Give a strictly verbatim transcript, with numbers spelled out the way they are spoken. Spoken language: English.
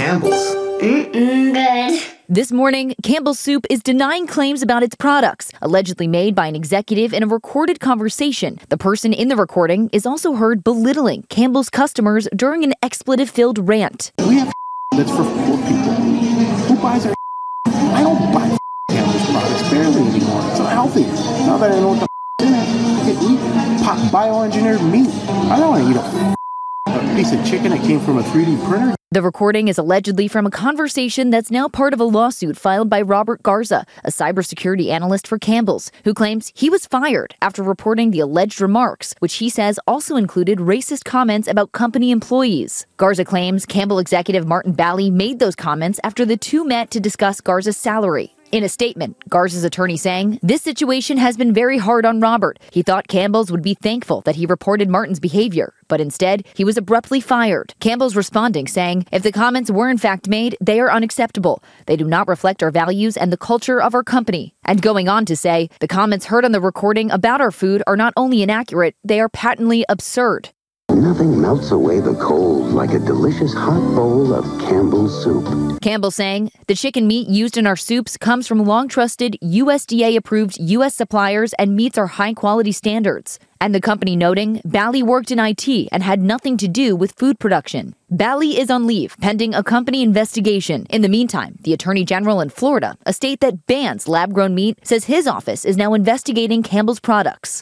Campbell's. Mm-mm, good. This morning, Campbell's Soup is denying claims about its products, allegedly made by an executive in a recorded conversation. The person in the recording is also heard belittling Campbell's customers during an expletive-filled rant. We have that's for poor people. Who buys our I don't buy Campbell's products barely anymore. It's not healthy. Now that I know what the in it, we pop bioengineered meat. I don't want to eat a a piece of chicken that came from a three D printer. The recording is allegedly from a conversation that's now part of a lawsuit filed by Robert Garza, a cybersecurity analyst for Campbell's, who claims he was fired after reporting the alleged remarks, which he says also included racist comments about company employees. Garza claims Campbell executive Martin Bally made those comments after the two met to discuss Garza's salary. In a statement, Garza's attorney saying, "This situation has been very hard on Robert. He thought Campbell's would be thankful that he reported Martin's behavior, but instead, he was abruptly fired." Campbell's responding saying, "If the comments were in fact made, they are unacceptable. They do not reflect our values and the culture of our company." And going on to say, "The comments heard on the recording about our food are not only inaccurate, they are patently absurd." Nothing melts away the cold like a delicious hot bowl of Campbell's soup. Campbell saying, "The chicken meat used in our soups comes from long-trusted U S D A-approved U S suppliers and meets our high-quality standards." And the company noting, Bally worked in I T and had nothing to do with food production. Bally is on leave pending a company investigation. In the meantime, the Attorney General in Florida, a state that bans lab-grown meat, says his office is now investigating Campbell's products.